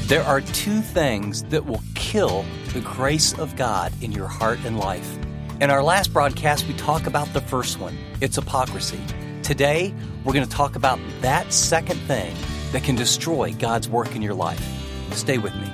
There are two things that will kill the grace of God in your heart and life. In our last broadcast, we talked about the first one. It's hypocrisy. Today, we're going to talk about that second thing that can destroy God's work in your life. Stay with me.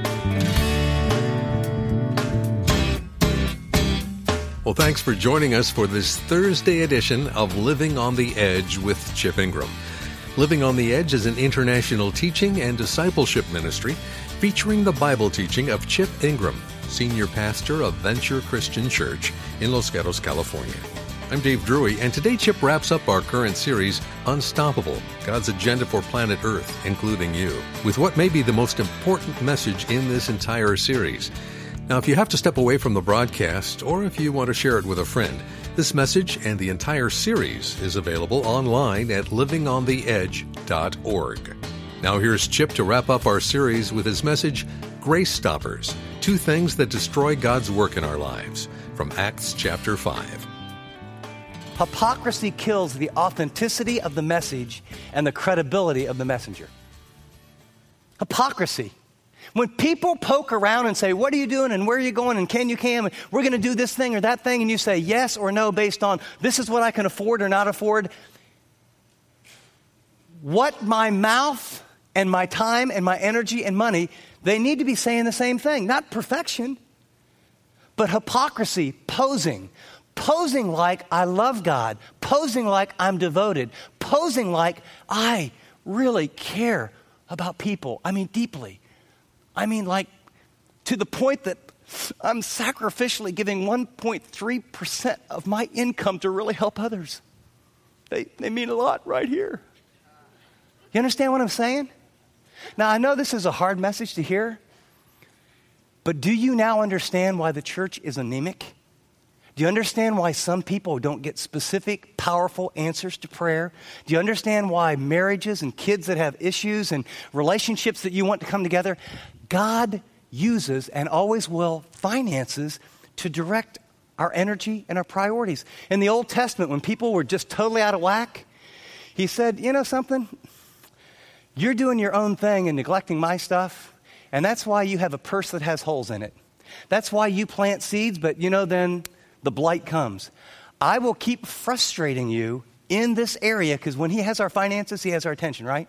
Well, thanks for joining us for this Thursday edition of Living on the Edge with Chip Ingram. Living on the Edge is an international teaching and discipleship ministry featuring the Bible teaching of Chip Ingram, senior pastor of Venture Christian Church in Los Gatos, California. I'm Dave Drury, and today Chip wraps up our current series, Unstoppable, God's Agenda for Planet Earth, including you, with what may be the most important message in this entire series. Now, if you have to step away from the broadcast, or if you want to share it with a friend, this message and the entire series is available online at livingontheedge.org. Now here's Chip to wrap up our series with his message, Grace Stoppers, Two Things That Destroy God's Work in Our Lives, from Acts chapter 5. Hypocrisy kills the authenticity of the message and the credibility of the messenger. Hypocrisy. When people poke around and say, what are you doing and where are you going and can you, we're going to do this thing or that thing, and you say yes or no based on this is what I can afford or not afford, what my mouth and my time and my energy and money, they need to be saying the same thing. Not perfection, but hypocrisy, posing like I love God, posing like I'm devoted, posing like I really care about people. I mean, deeply. I mean, like, to the point that I'm sacrificially giving 1.3% of my income to really help others. They mean a lot right here. You understand what I'm saying? Now, I know this is a hard message to hear, but do you now understand why the church is anemic? Do you understand why some people don't get specific, powerful answers to prayer? Do you understand why marriages and kids that have issues and relationships that you want to come together, God uses and always will finances to direct our energy and our priorities. In the Old Testament, when people were just totally out of whack, he said, you know something? You're doing your own thing and neglecting my stuff, and that's why you have a purse that has holes in it. That's why you plant seeds, but then the blight comes. I will keep frustrating you in this area because when he has our finances, he has our attention, right?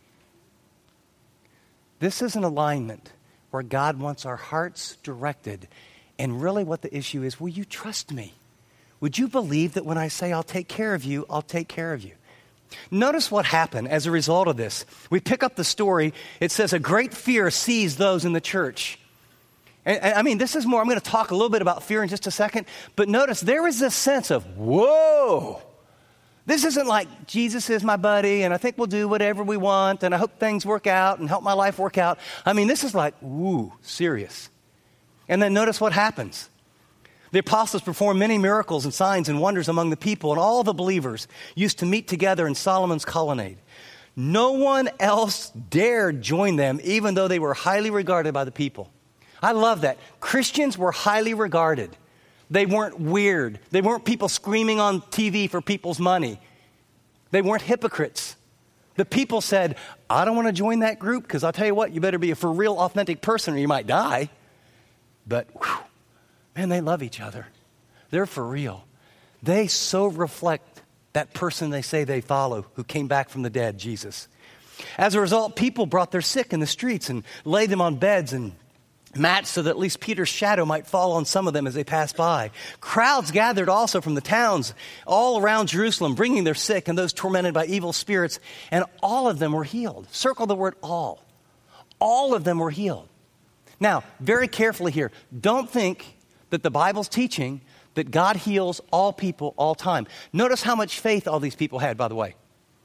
This is an alignment where God wants our hearts directed. And really what the issue is, will you trust me? Would you believe that when I say I'll take care of you, I'll take care of you? Notice what happened as a result of this. We pick up the story. It says a great fear seized those in the church. And I mean, this is more, I'm going to talk a little bit about fear in just a second. But notice there is this sense of, whoa. This isn't like Jesus is my buddy and I think we'll do whatever we want and I hope things work out and help my life work out. I mean, this is like, woo, serious. And then notice what happens. The apostles performed many miracles and signs and wonders among the people, and all the believers used to meet together in Solomon's colonnade. No one else dared join them, even though they were highly regarded by the people. I love that. Christians were highly regarded. They weren't weird. They weren't people screaming on TV for people's money. They weren't hypocrites. The people said, I don't want to join that group because I'll tell you what, you better be a for real, authentic person or you might die. But, man, they love each other. They're for real. They so reflect that person they say they follow who came back from the dead, Jesus. As a result, people brought their sick in the streets and laid them on beds and mats so that at least Peter's shadow might fall on some of them as they passed by. Crowds gathered also from the towns all around Jerusalem, bringing their sick and those tormented by evil spirits, and all of them were healed. Circle the word all. All of them were healed. Now, very carefully here, don't think that the Bible's teaching that God heals all people all time. Notice how much faith all these people had, by the way.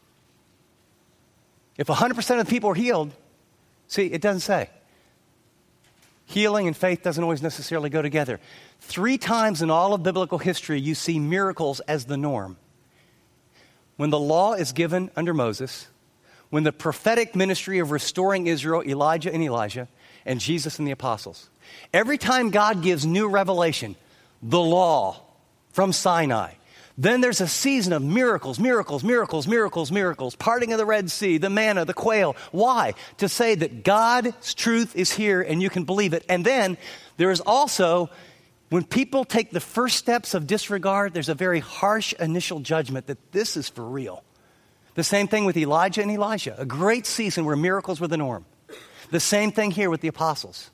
If 100% of the people were healed, see, it doesn't say. Healing and faith doesn't always necessarily go together. 3 times in all of biblical history, you see miracles as the norm. When the law is given under Moses, when the prophetic ministry of restoring Israel, Elijah and Elijah, and Jesus and the apostles. Every time God gives new revelation, the law from Sinai, Then there's a season of miracles, miracles, miracles, miracles, miracles, parting of the Red Sea, the manna, the quail. Why? To say that God's truth is here and you can believe it. And then there is also, when people take the first steps of disregard, there's a very harsh initial judgment that this is for real. The same thing with Elijah and Elisha, a great season where miracles were the norm. The same thing here with the apostles.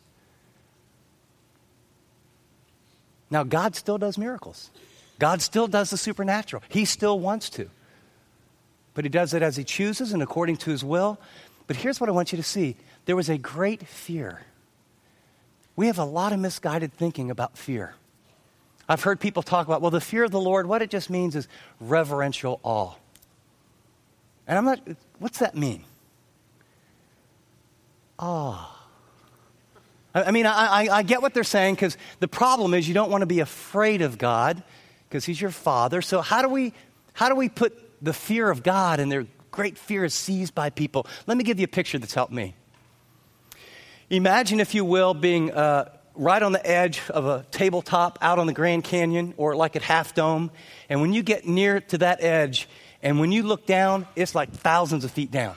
Now, God still does miracles. God still does the supernatural. He still wants to. But he does it as he chooses and according to his will. But here's what I want you to see. There was a great fear. We have a lot of misguided thinking about fear. I've heard people talk about, well, the fear of the Lord, what it just means is reverential awe. And I'm not, what's that mean? Awe. I mean, I get what they're saying, because the problem is you don't want to be afraid of God because he's your father. So how do we put the fear of God, and their great fear is seized by people? Let me give you a picture that's helped me. Imagine, if you will, being right on the edge of a tabletop out on the Grand Canyon or like at Half Dome. And when you get near to that edge, and when you look down, it's like thousands of feet down.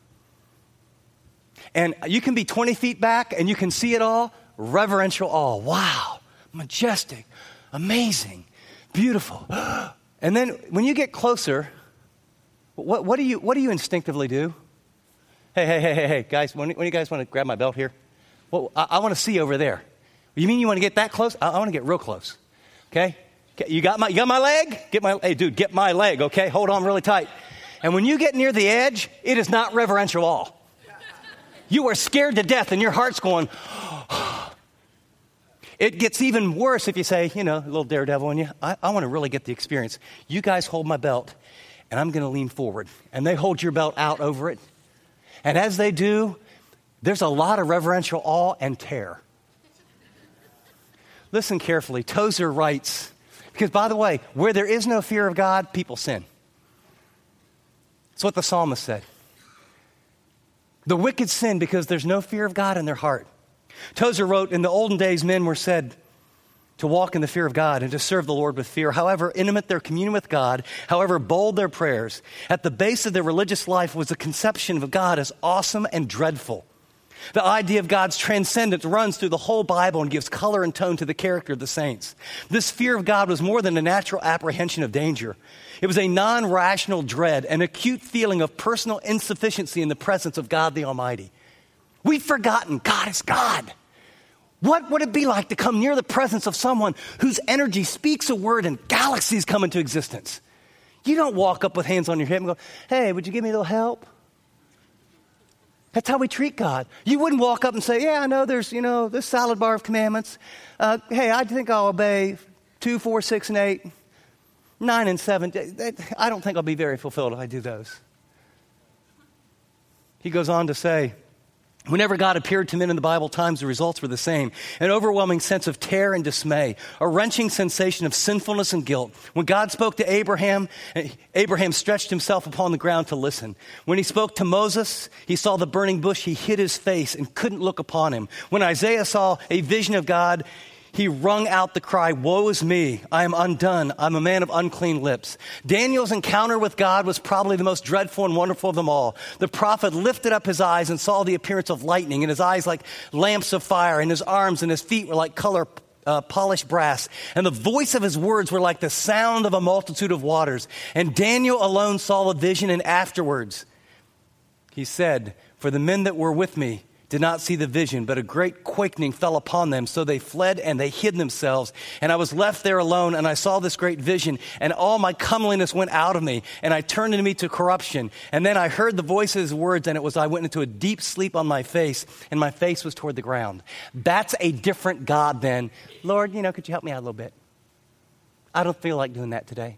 And you can be 20 feet back and you can see it all. Reverential awe. Wow. Majestic. Amazing. Beautiful. And then when you get closer, what do you instinctively do? Hey, guys, when you guys want to grab my belt here? Well, I want to see over there. You mean you want to get that close? I want to get real close. Okay? You got my leg? Hey, dude, get my leg, okay? Hold on really tight. And when you get near the edge, it is not reverential awe. You are scared to death and your heart's going, It gets even worse if you say, a little daredevil in you, I want to really get the experience. You guys hold my belt, and I'm going to lean forward. And they hold your belt out over it. And as they do, there's a lot of reverential awe and terror. Listen carefully. Tozer writes, because, by the way, where there is no fear of God, people sin. That's what the psalmist said. The wicked sin because there's no fear of God in their heart. Tozer wrote, in the olden days, men were said to walk in the fear of God and to serve the Lord with fear. However intimate their communion with God, however bold their prayers, at the base of their religious life was a conception of God as awesome and dreadful. The idea of God's transcendence runs through the whole Bible and gives color and tone to the character of the saints. This fear of God was more than a natural apprehension of danger. It was a non-rational dread, an acute feeling of personal insufficiency in the presence of God the Almighty. We've forgotten God is God. What would it be like to come near the presence of someone whose energy speaks a word and galaxies come into existence? You don't walk up with hands on your hip and go, hey, would you give me a little help? That's how we treat God. You wouldn't walk up and say, yeah, I know there's this salad bar of commandments. Hey, I think I'll obey 2, 4, 6, and 8, 9, and 7. I don't think I'll be very fulfilled if I do those. He goes on to say, whenever God appeared to men in the Bible times, the results were the same. An overwhelming sense of terror and dismay, a wrenching sensation of sinfulness and guilt. When God spoke to Abraham, Abraham stretched himself upon the ground to listen. When he spoke to Moses, he saw the burning bush, he hid his face and couldn't look upon him. When Isaiah saw a vision of God, he wrung out the cry, woe is me, I am undone, I'm a man of unclean lips. Daniel's encounter with God was probably the most dreadful and wonderful of them all. The prophet lifted up his eyes and saw the appearance of lightning, and his eyes like lamps of fire, and his arms and his feet were like polished brass. And the voice of his words were like the sound of a multitude of waters. And Daniel alone saw the vision, and afterwards he said, for the men that were with me did not see the vision, but a great quaking fell upon them. So they fled and they hid themselves. And I was left there alone, and I saw this great vision, and all my comeliness went out of me, and I turned into me to corruption. And then I heard the voice of his words, and it was I went into a deep sleep on my face, and my face was toward the ground. That's a different God than, Lord, could you help me out a little bit? I don't feel like doing that today.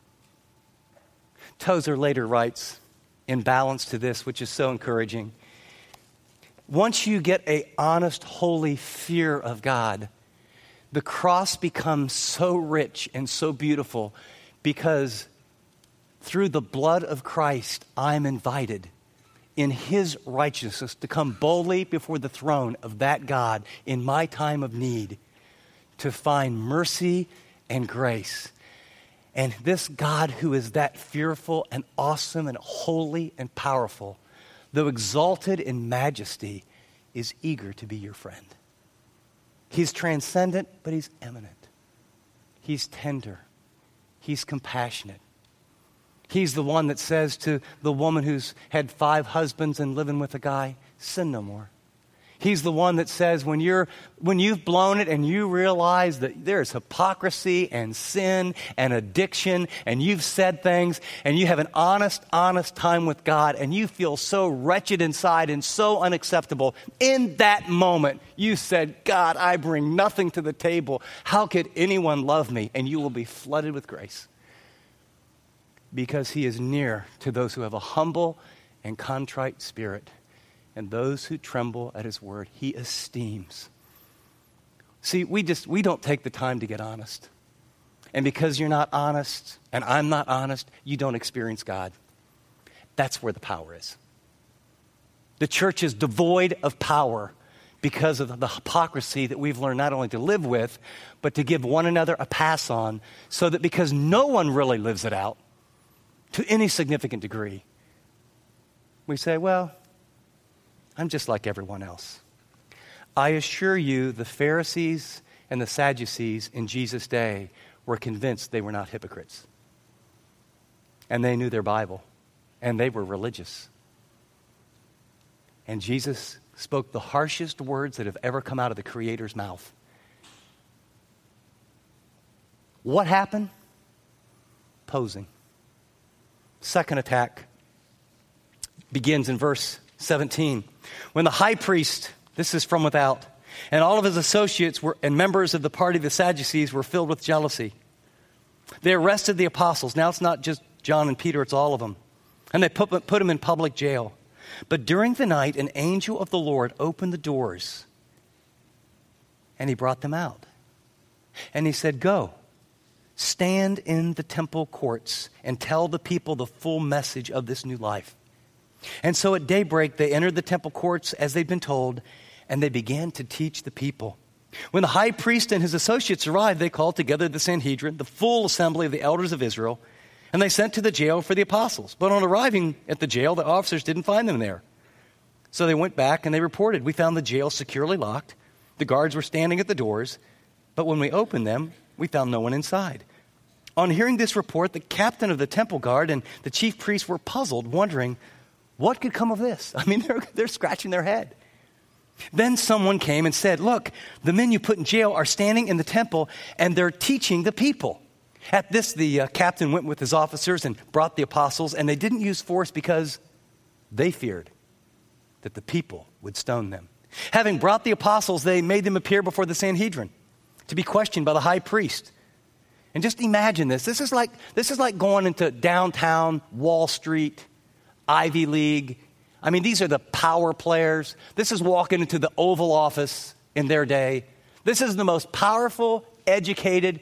Tozer later writes, in balance to this, which is so encouraging, once you get an honest, holy fear of God, the cross becomes so rich and so beautiful because through the blood of Christ, I'm invited in his righteousness to come boldly before the throne of that God in my time of need to find mercy and grace. And this God who is that fearful and awesome and holy and powerful, though exalted in majesty, is eager to be your friend. He's transcendent, but he's eminent. He's tender. He's compassionate. He's the one that says to the woman who's had 5 husbands and living with a guy, sin no more. He's the one that says when you've blown it and you realize that there's hypocrisy and sin and addiction and you've said things and you have an honest time with God and you feel so wretched inside and so unacceptable, in that moment you said, God, I bring nothing to the table. How could anyone love me? And you will be flooded with grace. Because he is near to those who have a humble and contrite spirit. And those who tremble at his word, he esteems. See, we don't take the time to get honest. And because you're not honest, and I'm not honest, you don't experience God. That's where the power is. The church is devoid of power because of the hypocrisy that we've learned not only to live with, but to give one another a pass on, so that because no one really lives it out to any significant degree, we say, well, I'm just like everyone else. I assure you, the Pharisees and the Sadducees in Jesus' day were convinced they were not hypocrites. And they knew their Bible. And they were religious. And Jesus spoke the harshest words that have ever come out of the Creator's mouth. What happened? Posing. Second attack begins in verse 17. When the high priest, this is from without, and all of his associates and members of the party of the Sadducees were filled with jealousy. They arrested the apostles. Now it's not just John and Peter, it's all of them. And they put them in public jail. But during the night, an angel of the Lord opened the doors, and he brought them out. And he said, go, stand in the temple courts and tell the people the full message of this new life. And so at daybreak, they entered the temple courts as they'd been told, and they began to teach the people. When the high priest and his associates arrived, they called together the Sanhedrin, the full assembly of the elders of Israel, and they sent to the jail for the apostles. But on arriving at the jail, the officers didn't find them there. So they went back and they reported, we found the jail securely locked. The guards were standing at the doors, but when we opened them, we found no one inside. On hearing this report, the captain of the temple guard and the chief priests were puzzled, wondering, what could come of this? I mean, they're scratching their head. Then someone came and said, look, the men you put in jail are standing in the temple and they're teaching the people. At this, the captain went with his officers and brought the apostles, and they didn't use force because they feared that the people would stone them. Having brought the apostles, they made them appear before the Sanhedrin to be questioned by the high priest. And just imagine this. This is like going into downtown Wall Street, Ivy League. I mean, these are the power players. This is walking into the Oval Office in their day. This is the most powerful, educated,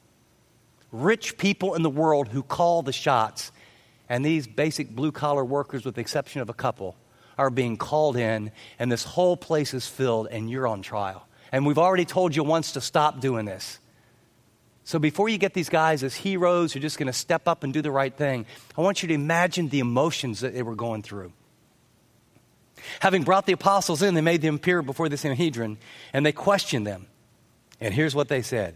rich people in the world who call the shots. And these basic blue-collar workers, with the exception of a couple, are being called in, and this whole place is filled, and you're on trial. And we've already told you once to stop doing this. So before you get these guys as heroes who are just going to step up and do the right thing, I want you to imagine the emotions that they were going through. Having brought the apostles in, they made them appear before the Sanhedrin, and they questioned them. And here's what they said.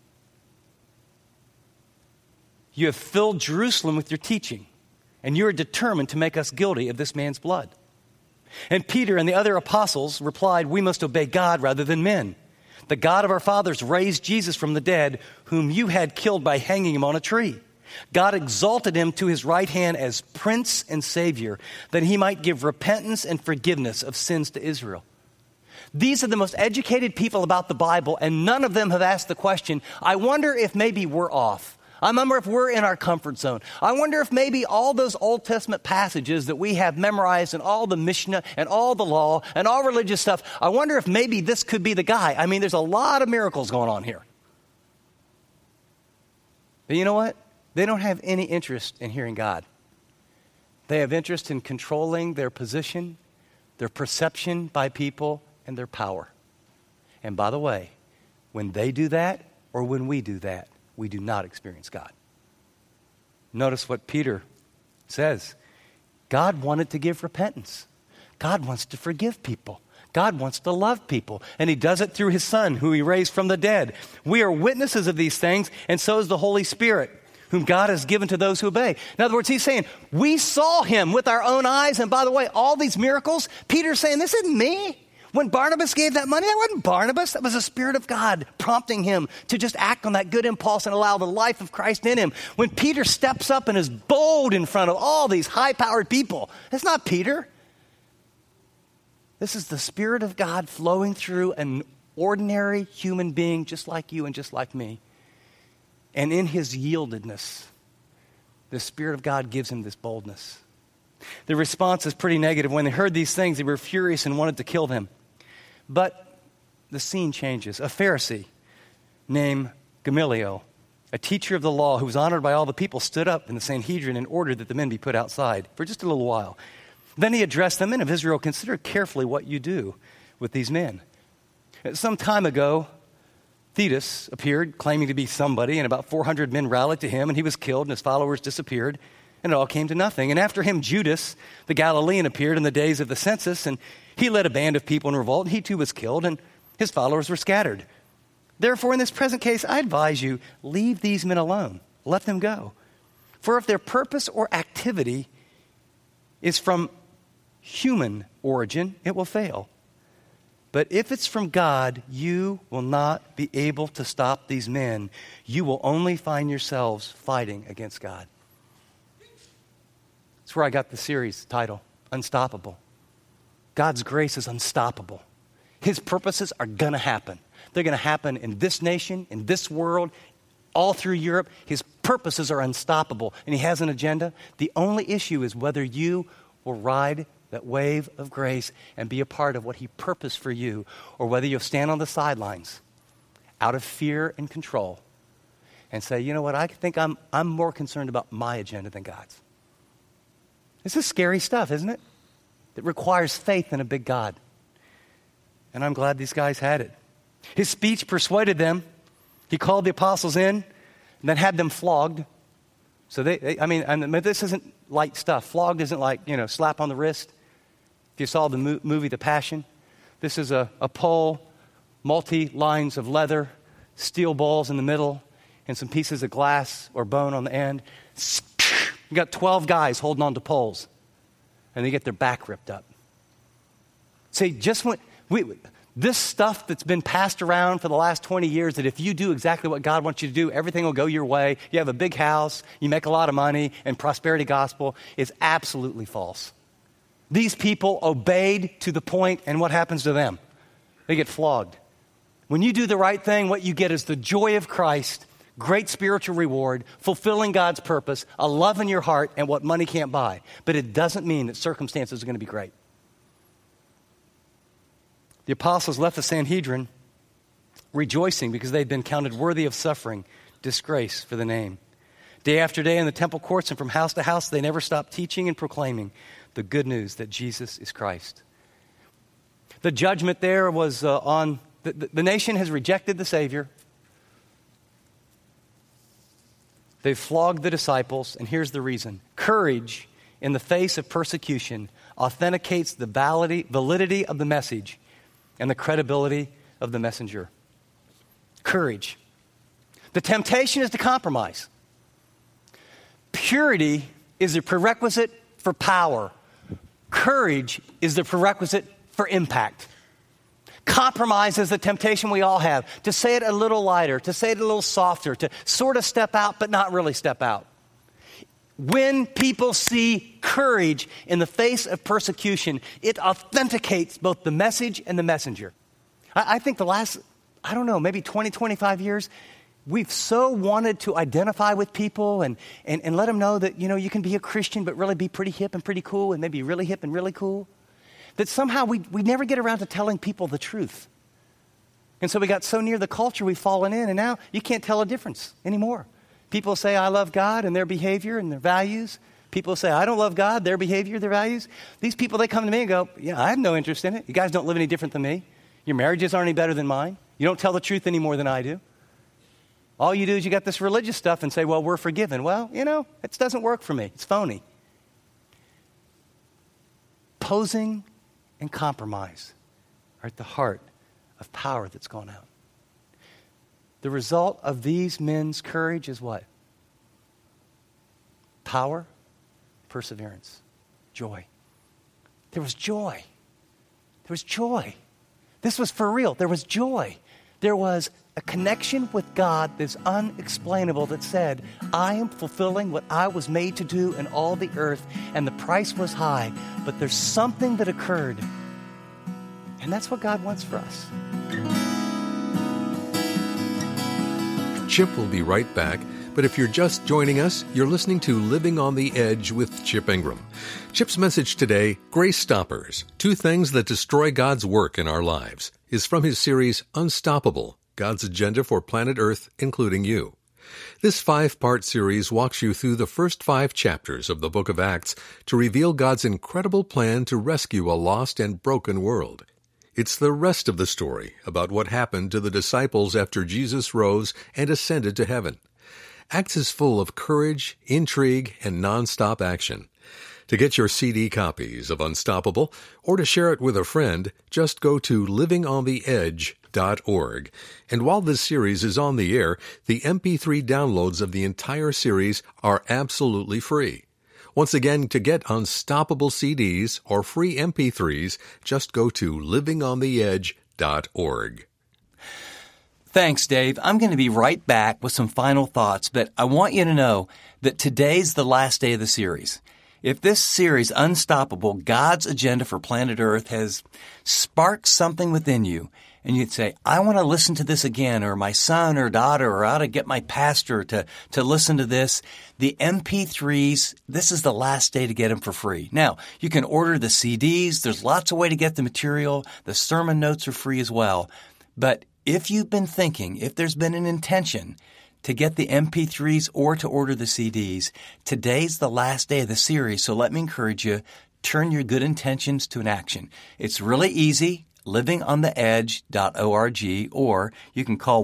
You have filled Jerusalem with your teaching, and you are determined to make us guilty of this man's blood. And Peter and the other apostles replied, we must obey God rather than men. The God of our fathers raised Jesus from the dead, whom you had killed by hanging him on a tree. God exalted him to his right hand as Prince and Savior, that he might give repentance and forgiveness of sins to Israel. These are the most educated people about the Bible, and none of them have asked the question, I wonder if maybe we're off. I wonder if we're in our comfort zone. I wonder if maybe all those Old Testament passages that we have memorized and all the Mishnah and all the law and all religious stuff, I wonder if maybe this could be the guy. I mean, there's a lot of miracles going on here. But you know what? They don't have any interest in hearing God. They have interest in controlling their position, their perception by people, and their power. And by the way, when they do that or when we do that, we do not experience God. Notice what Peter says. God wanted to give repentance. God wants to forgive people. God wants to love people. And he does it through his Son, who he raised from the dead. We are witnesses of these things, and so is the Holy Spirit, whom God has given to those who obey. In other words, he's saying, we saw him with our own eyes. And by the way, all these miracles, Peter's saying, this isn't me. When Barnabas gave that money, that wasn't Barnabas. That was the Spirit of God prompting him to just act on that good impulse and allow the life of Christ in him. When Peter steps up and is bold in front of all these high-powered people, that's not Peter. This is the Spirit of God flowing through an ordinary human being just like you and just like me. And in his yieldedness, the Spirit of God gives him this boldness. The response is pretty negative. When they heard these things, they were furious and wanted to kill them. But the scene changes. A Pharisee named Gamaliel, a teacher of the law who was honored by all the people, stood up in the Sanhedrin and ordered that the men be put outside for just a little while. Then he addressed the men of Israel, consider carefully what you do with these men. Some time ago, Theudas appeared claiming to be somebody, and about 400 men rallied to him, and he was killed, and his followers disappeared, and it all came to nothing. And after him, Judas, the Galilean, appeared in the days of the census, and he led a band of people in revolt, and he too was killed, and his followers were scattered. Therefore, in this present case, I advise you, leave these men alone. Let them go. For if their purpose or activity is from human origin, it will fail. But if it's from God, you will not be able to stop these men. You will only find yourselves fighting against God. That's where I got the series title, Unstoppable. God's grace is unstoppable. His purposes are going to happen. They're going to happen in this nation, in this world, all through Europe. His purposes are unstoppable, and he has an agenda. The only issue is whether you will ride that wave of grace and be a part of what he purposed for you, or whether you'll stand on the sidelines out of fear and control and say, you know what, I think I'm more concerned about my agenda than God's. This is scary stuff, isn't it? It requires faith in a big God. And I'm glad these guys had it. His speech persuaded them. He called the apostles in and then had them flogged. So this isn't light stuff. Flogged isn't like, slap on the wrist. If you saw the movie The Passion, this is a pole, multi-lines of leather, steel balls in the middle, and some pieces of glass or bone on the end. You got 12 guys holding on to poles, and they get their back ripped up. See, this stuff that's been passed around for the last 20 years, that if you do exactly what God wants you to do, everything will go your way. You have a big house, you make a lot of money, and prosperity gospel is absolutely false. These people obeyed to the point, and what happens to them? They get flogged. When you do the right thing, what you get is the joy of Christ, great spiritual reward, fulfilling God's purpose, a love in your heart, and what money can't buy. But it doesn't mean that circumstances are going to be great. The apostles left the Sanhedrin rejoicing because they'd been counted worthy of suffering, disgrace for the name. Day after day in the temple courts and from house to house, they never stopped teaching and proclaiming the good news that Jesus is Christ. The judgment there was on the nation has rejected the Savior. They've flogged the disciples, and here's the reason. Courage in the face of persecution authenticates the validity of the message and the credibility of the messenger. Courage. The temptation is to compromise. Purity is a prerequisite for power. Courage is the prerequisite for impact. Compromise is the temptation we all have, to say it a little lighter, to say it a little softer, to sort of step out but not really step out. When people see courage in the face of persecution, it authenticates both the message and the messenger. I think the last, maybe 20, 25 years, we've so wanted to identify with people and let them know that, you can be a Christian but really be pretty hip and pretty cool, and maybe really hip and really cool, that somehow we never get around to telling people the truth. And so we got so near the culture we've fallen in, and now you can't tell a difference anymore. People say, I love God and their behavior and their values. People say, I don't love God, their behavior, their values. These people, they come to me and go, yeah, I have no interest in it. You guys don't live any different than me. Your marriages aren't any better than mine. You don't tell the truth any more than I do. All you do is you got this religious stuff and say, well, we're forgiven. Well, it doesn't work for me. It's phony. Posing and compromise are at the heart of power that's gone out. The result of these men's courage is what? Power, perseverance, joy. There was joy. There was joy. This was for real. There was joy. There was a connection with God that's unexplainable that said, I am fulfilling what I was made to do in all the earth, and the price was high, but there's something that occurred. And that's what God wants for us. Chip will be right back. But if you're just joining us, you're listening to Living on the Edge with Chip Ingram. Chip's message today, Grace Stoppers, 2 Things That Destroy God's Work in Our Lives, is from his series Unstoppable, God's Agenda for Planet Earth, Including You. This 5-part series walks you through the first 5 chapters of the book of Acts to reveal God's incredible plan to rescue a lost and broken world. It's the rest of the story about what happened to the disciples after Jesus rose and ascended to heaven. Acts is full of courage, intrigue, and nonstop action. To get your CD copies of Unstoppable or to share it with a friend, just go to livingontheedge.org. And while this series is on the air, the MP3 downloads of the entire series are absolutely free. Once again, to get Unstoppable CDs or free MP3s, just go to livingontheedge.org. Thanks, Dave. I'm going to be right back with some final thoughts, but I want you to know that today's the last day of the series. If this series, Unstoppable, God's Agenda for Planet Earth, has sparked something within you, and you'd say, I want to listen to this again, or my son or daughter, or I ought to get my pastor to listen to this, the MP3s, this is the last day to get them for free. Now, you can order the CDs. There's lots of ways to get the material. The sermon notes are free as well. But if you've been thinking, if there's been an intention to get the MP3s or to order the CDs, today's the last day of the series, so let me encourage you, turn your good intentions to an action. It's really easy, livingontheedge.org, or you can call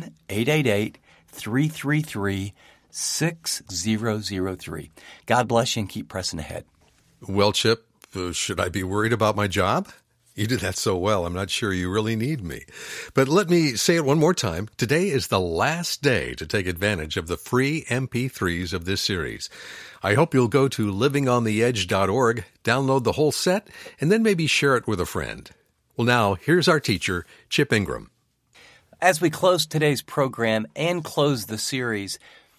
1-888-333-6003. God bless you and keep pressing ahead. Well, Chip, should I be worried about my job? You did that so well, I'm not sure you really need me. But let me say it one more time. Today is the last day to take advantage of the free MP3s of this series. I hope you'll go to livingontheedge.org, download the whole set, and then maybe share it with a friend. Well, now, here's our teacher, Chip Ingram. As we close today's program and close the series,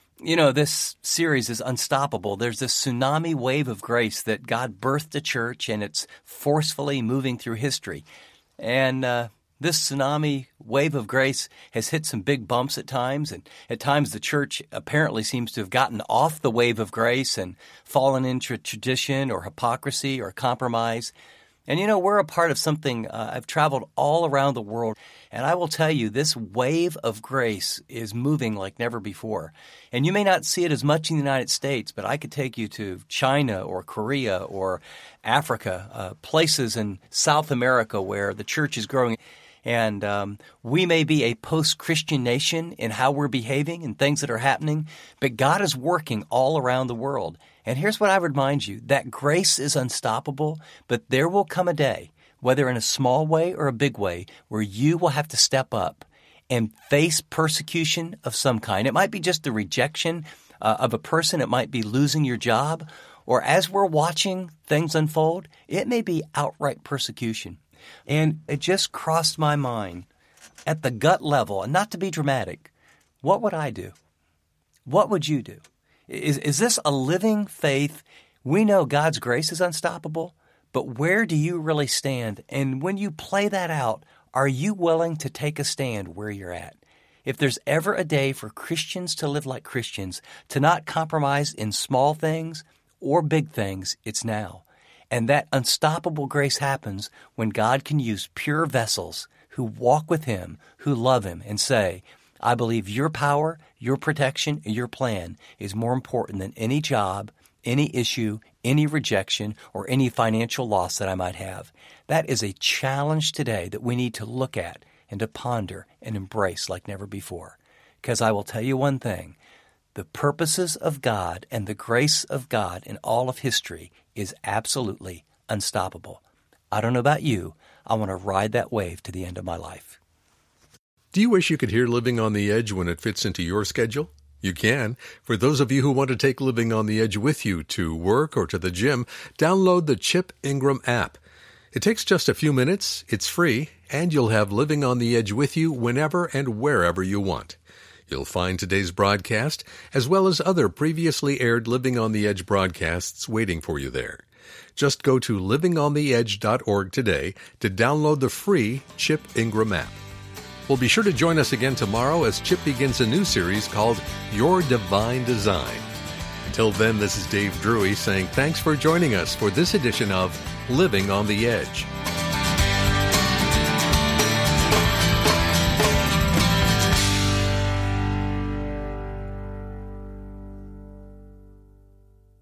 this series is unstoppable. There's this tsunami wave of grace that God birthed a church, and it's forcefully moving through history. And this tsunami wave of grace has hit some big bumps at times, and at times the church apparently seems to have gotten off the wave of grace and fallen into tradition or hypocrisy or compromise. And we're a part of something. I've traveled all around the world, and I will tell you, this wave of grace is moving like never before. And you may not see it as much in the United States, but I could take you to China or Korea or Africa, places in South America where the church is growing. And we may be a post-Christian nation in how we're behaving and things that are happening, but God is working all around the world. And here's what I would remind you, that grace is unstoppable, but there will come a day, whether in a small way or a big way, where you will have to step up and face persecution of some kind. It might be just the rejection of a person. It might be losing your job. Or as we're watching things unfold, it may be outright persecution. And it just crossed my mind at the gut level, and not to be dramatic, what would I do? What would you do? Is this a living faith? We know God's grace is unstoppable, but where do you really stand? And when you play that out, are you willing to take a stand where you're at? If there's ever a day for Christians to live like Christians, to not compromise in small things or big things, it's now. And that unstoppable grace happens when God can use pure vessels who walk with Him, who love Him, and say, I believe your power, your protection, and your plan is more important than any job, any issue, any rejection, or any financial loss that I might have. That is a challenge today that we need to look at and to ponder and embrace like never before. Because I will tell you one thing, the purposes of God and the grace of God in all of history is absolutely unstoppable. I don't know about you. I want to ride that wave to the end of my life. Do you wish you could hear Living on the Edge when it fits into your schedule? You can. For those of you who want to take Living on the Edge with you to work or to the gym, download the Chip Ingram app. It takes just a few minutes, it's free, and you'll have Living on the Edge with you whenever and wherever you want. You'll find today's broadcast, as well as other previously aired Living on the Edge broadcasts waiting for you there. Just go to livingontheedge.org today to download the free Chip Ingram app. Well, be sure to join us again tomorrow as Chip begins a new series called Your Divine Design. Until then, this is Dave Drury saying thanks for joining us for this edition of Living on the Edge.